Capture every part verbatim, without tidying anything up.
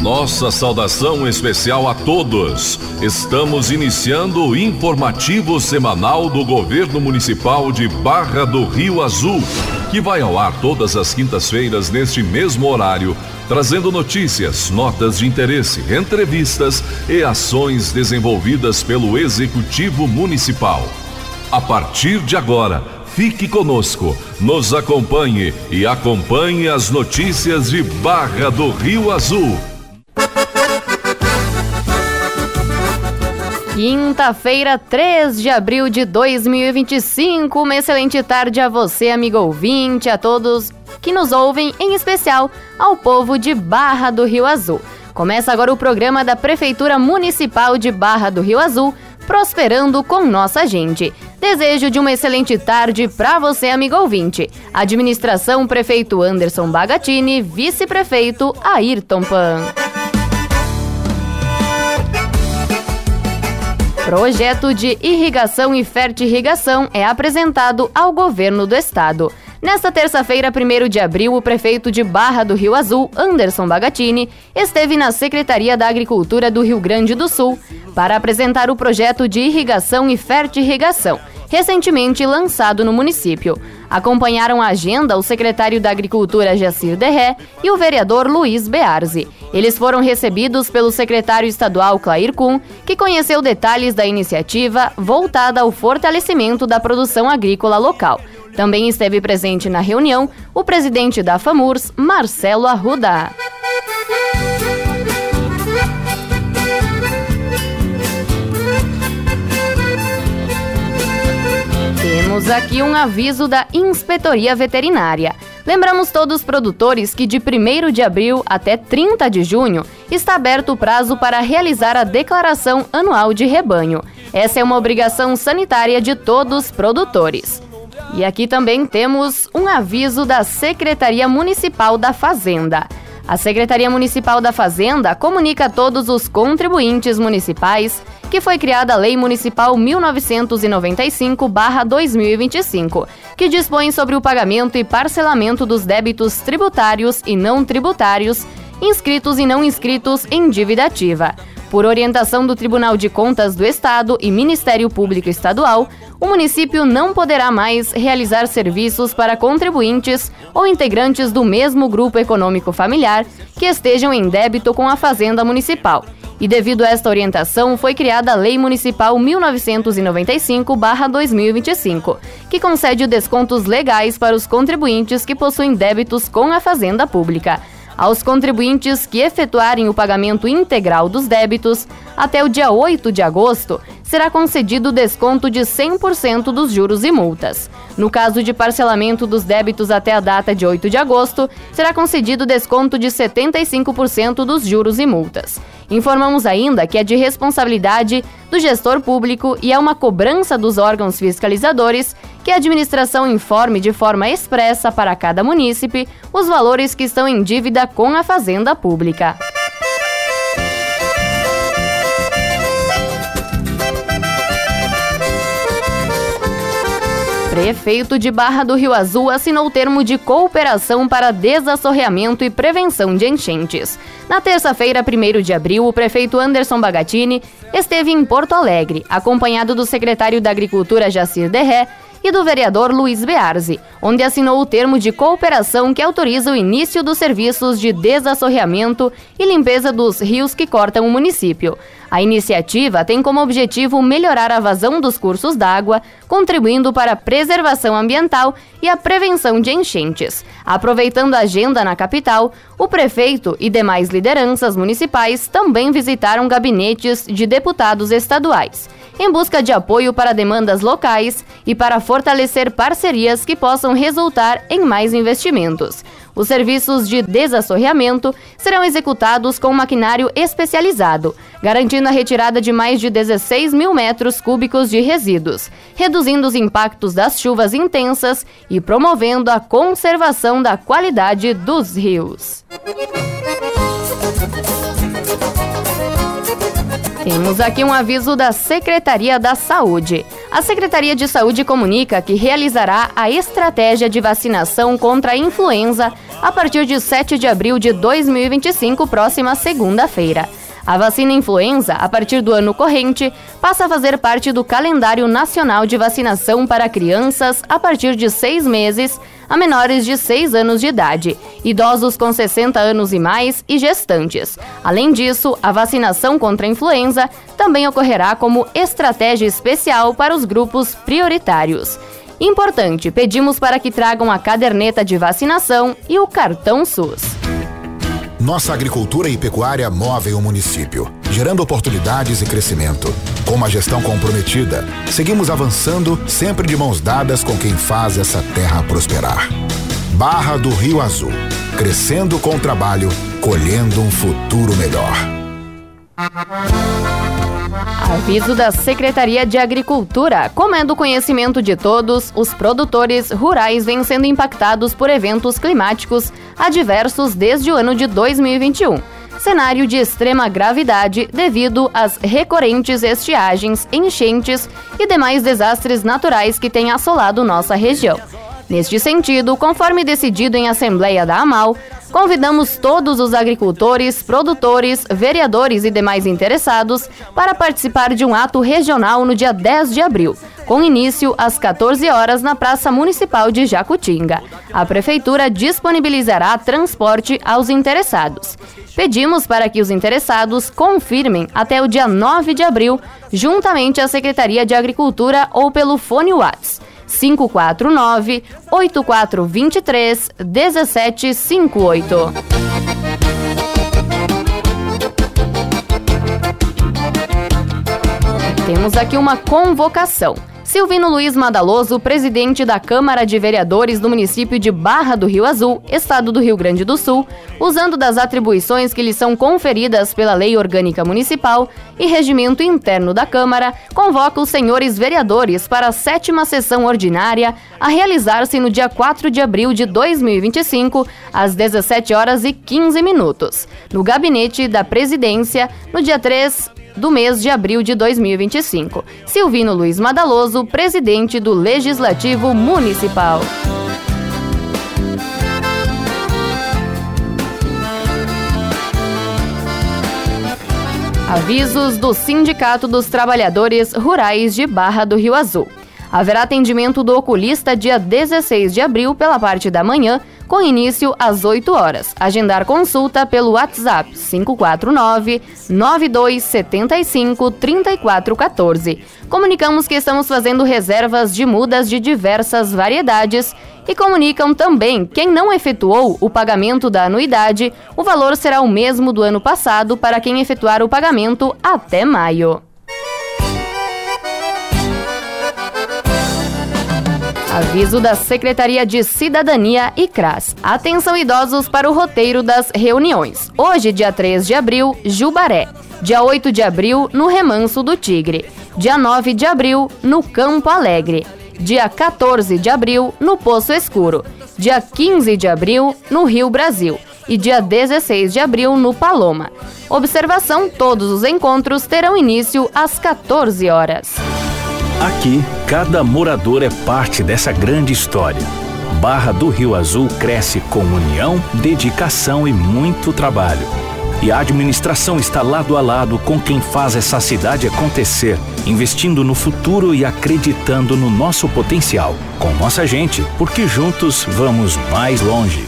Nossa saudação especial a todos. Estamos iniciando o informativo semanal do Governo Municipal de Barra do Rio Azul, que vai ao ar todas as quintas-feiras neste mesmo horário, trazendo notícias, notas de interesse, entrevistas e ações desenvolvidas pelo Executivo Municipal. A partir de agora, fique conosco, nos acompanhe e acompanhe as notícias de Barra do Rio Azul. Quinta-feira, três de abril de dois mil e vinte e cinco, uma excelente tarde a você, amigo ouvinte, a todos que nos ouvem, em especial ao povo de Barra do Rio Azul. Começa agora o programa da Prefeitura Municipal de Barra do Rio Azul, prosperando com nossa gente. Desejo de uma excelente tarde para você, amigo ouvinte. Administração Prefeito Anderson Bagatini, Vice-Prefeito Ayrton Pan. Projeto de irrigação e fertirrigação é apresentado ao Governo do Estado. Nesta terça-feira, primeiro de abril, o prefeito de Barra do Rio Azul, Anderson Bagatini, esteve na Secretaria da Agricultura do Rio Grande do Sul para apresentar o projeto de irrigação e fertirrigação, recentemente lançado no município. Acompanharam a agenda o secretário da Agricultura, Jacir Derré, e o vereador Luiz Bearzi. Eles foram recebidos pelo secretário estadual, Clair Kuhn, que conheceu detalhes da iniciativa voltada ao fortalecimento da produção agrícola local. Também esteve presente na reunião o presidente da FAMURS, Marcelo Arruda. Temos aqui um aviso da Inspetoria Veterinária. Lembramos todos os produtores que de primeiro de abril até trinta de junho está aberto o prazo para realizar a declaração anual de rebanho. Essa é uma obrigação sanitária de todos os produtores. E aqui também temos um aviso da Secretaria Municipal da Fazenda. A Secretaria Municipal da Fazenda comunica a todos os contribuintes municipais que foi criada a Lei Municipal mil novecentos e noventa e cinco barra dois mil e vinte e cinco, que dispõe sobre o pagamento e parcelamento dos débitos tributários e não tributários, inscritos e não inscritos em dívida ativa. Por orientação do Tribunal de Contas do Estado e Ministério Público Estadual, o município não poderá mais realizar serviços para contribuintes ou integrantes do mesmo grupo econômico familiar que estejam em débito com a Fazenda Municipal. E devido a esta orientação, foi criada a Lei Municipal mil novecentos e noventa e cinco barra dois mil e vinte e cinco, que concede descontos legais para os contribuintes que possuem débitos com a Fazenda Pública. Aos contribuintes que efetuarem o pagamento integral dos débitos, até o dia oito de agosto, será concedido desconto de cem por cento dos juros e multas. No caso de parcelamento dos débitos até a data de oito de agosto, será concedido desconto de setenta e cinco por cento dos juros e multas. Informamos ainda que é de responsabilidade do gestor público e é uma cobrança dos órgãos fiscalizadores que a administração informe de forma expressa para cada munícipe os valores que estão em dívida com a Fazenda Pública. Prefeito de Barra do Rio Azul assinou termo de cooperação para desassoreamento e prevenção de enchentes. Na terça-feira, primeiro de abril, o prefeito Anderson Bagatini esteve em Porto Alegre, acompanhado do secretário da Agricultura, Jacir Derré, e do vereador Luiz Bearzi, onde assinou o termo de cooperação que autoriza o início dos serviços de desassoreamento e limpeza dos rios que cortam o município. A iniciativa tem como objetivo melhorar a vazão dos cursos d'água, contribuindo para a preservação ambiental e a prevenção de enchentes. Aproveitando a agenda na capital, o prefeito e demais lideranças municipais também visitaram gabinetes de deputados estaduais, em busca de apoio para demandas locais e para fortalecer parcerias que possam resultar em mais investimentos. Os serviços de desassoreamento serão executados com maquinário especializado, garantindo a retirada de mais de dezesseis mil metros cúbicos de resíduos, reduzindo os impactos das chuvas intensas e promovendo a conservação da qualidade dos rios. Temos aqui um aviso da Secretaria da Saúde. A Secretaria de Saúde comunica que realizará a estratégia de vacinação contra a influenza a partir de sete de abril de dois mil e vinte e cinco, próxima segunda-feira. A vacina influenza, a partir do ano corrente, passa a fazer parte do calendário nacional de vacinação para crianças a partir de seis meses a menores de seis anos de idade, idosos com sessenta anos e mais e gestantes. Além disso, a vacinação contra a influenza também ocorrerá como estratégia especial para os grupos prioritários. Importante, pedimos para que tragam a caderneta de vacinação e o cartão SUS. Nossa agricultura e pecuária movem o município, gerando oportunidades e crescimento. Com uma gestão comprometida, seguimos avançando, sempre de mãos dadas com quem faz essa terra prosperar. Barra do Rio Azul, crescendo com trabalho, colhendo um futuro melhor. Aviso da Secretaria de Agricultura. Como é do conhecimento de todos, os produtores rurais vêm sendo impactados por eventos climáticos adversos desde o ano de dois mil e vinte e um. Cenário de extrema gravidade devido às recorrentes estiagens, enchentes e demais desastres naturais que têm assolado nossa região. Neste sentido, conforme decidido em Assembleia da AMAL, convidamos todos os agricultores, produtores, vereadores e demais interessados para participar de um ato regional no dia dez de abril, com início às quatorze horas na Praça Municipal de Jacutinga. A Prefeitura disponibilizará transporte aos interessados. Pedimos para que os interessados confirmem até o dia nove de abril, juntamente à Secretaria de Agricultura ou pelo fone WhatsApp cinco quatro nove, oito quatro dois três, um sete cinco oito. Temos aqui uma convocação. Silvino Luiz Madaloso, presidente da Câmara de Vereadores do município de Barra do Rio Azul, estado do Rio Grande do Sul, usando das atribuições que lhe são conferidas pela Lei Orgânica Municipal e Regimento Interno da Câmara, convoca os senhores vereadores para a sétima sessão ordinária a realizar-se no dia quatro de abril de dois mil e vinte e cinco, às dezessete horas e quinze minutos, no gabinete da presidência, no dia três do mês de abril de dois mil e vinte e cinco. Silvino Luiz Madaloso, presidente do Legislativo Municipal. Avisos do Sindicato dos Trabalhadores Rurais de Barra do Rio Azul. Haverá atendimento do oculista dia dezesseis de abril pela parte da manhã, com início às oito horas. Agendar consulta pelo WhatsApp cinco quatro nove, nove dois sete cinco, três quatro um quatro. Comunicamos que estamos fazendo reservas de mudas de diversas variedades e comunicam também quem não efetuou o pagamento da anuidade, o valor será o mesmo do ano passado para quem efetuar o pagamento até maio. Aviso da Secretaria de Cidadania e CRAS. Atenção idosos para o roteiro das reuniões. Hoje, dia três de abril, Jubaré. Dia oito de abril, no Remanso do Tigre. Dia nove de abril, no Campo Alegre. Dia quatorze de abril, no Poço Escuro. Dia quinze de abril, no Rio Brasil. E dia dezesseis de abril, no Paloma. Observação: todos os encontros terão início às quatorze horas. Aqui, cada morador é parte dessa grande história. Barra do Rio Azul cresce com união, dedicação e muito trabalho. E a administração está lado a lado com quem faz essa cidade acontecer, investindo no futuro e acreditando no nosso potencial. Com nossa gente, porque juntos vamos mais longe.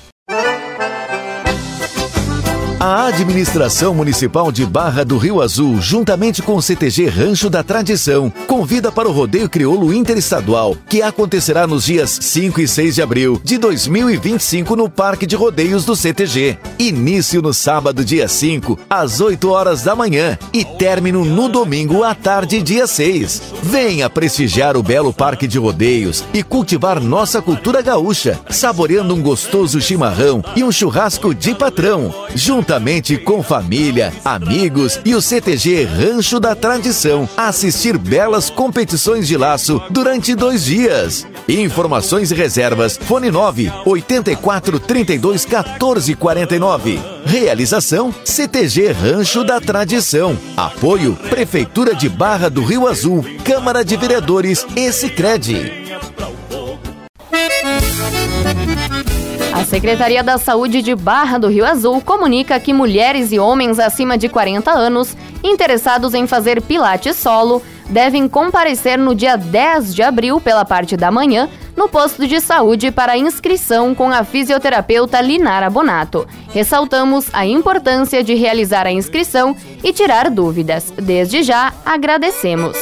A Administração Municipal de Barra do Rio Azul, juntamente com o C T G Rancho da Tradição, convida para o Rodeio Crioulo Interestadual, que acontecerá nos dias cinco e seis de abril de dois mil e vinte e cinco no Parque de Rodeios do C T G. Início no sábado, dia cinco, às oito horas da manhã e término no domingo à tarde, dia seis. Venha prestigiar o belo Parque de Rodeios e cultivar nossa cultura gaúcha, saboreando um gostoso chimarrão e um churrasco de patrão, juntamente com família, amigos e o C T G Rancho da Tradição, assistir belas competições de laço durante dois dias. Informações e reservas, fone nove, oito quatro, trinta e dois, quatorze, quarenta e nove. Realização, C T G Rancho da Tradição. Apoio, Prefeitura de Barra do Rio Azul, Câmara de Vereadores e Sicredi. A Secretaria da Saúde de Barra do Rio Azul comunica que mulheres e homens acima de quarenta anos interessados em fazer pilates solo devem comparecer no dia dez de abril pela parte da manhã no posto de saúde para inscrição com a fisioterapeuta Linara Bonato. Ressaltamos a importância de realizar a inscrição e tirar dúvidas. Desde já, agradecemos.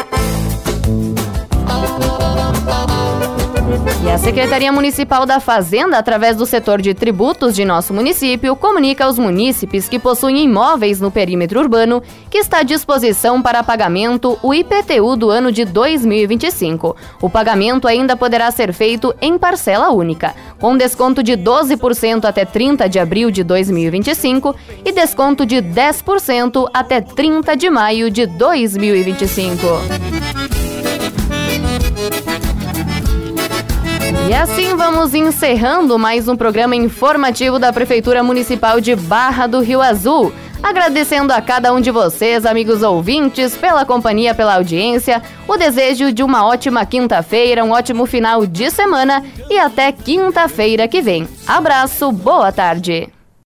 E a Secretaria Municipal da Fazenda, através do setor de tributos de nosso município, comunica aos munícipes que possuem imóveis no perímetro urbano que está à disposição para pagamento o I P T U do ano de dois mil e vinte e cinco. O pagamento ainda poderá ser feito em parcela única, com desconto de doze por cento até trinta de abril de dois mil e vinte e cinco e desconto de dez por cento até trinta de maio de dois mil e vinte e cinco. E assim vamos encerrando mais um programa informativo da Prefeitura Municipal de Barra do Rio Azul. Agradecendo a cada um de vocês, amigos ouvintes, pela companhia, pela audiência, o desejo de uma ótima quinta-feira, um ótimo final de semana e até quinta-feira que vem. Abraço, boa tarde!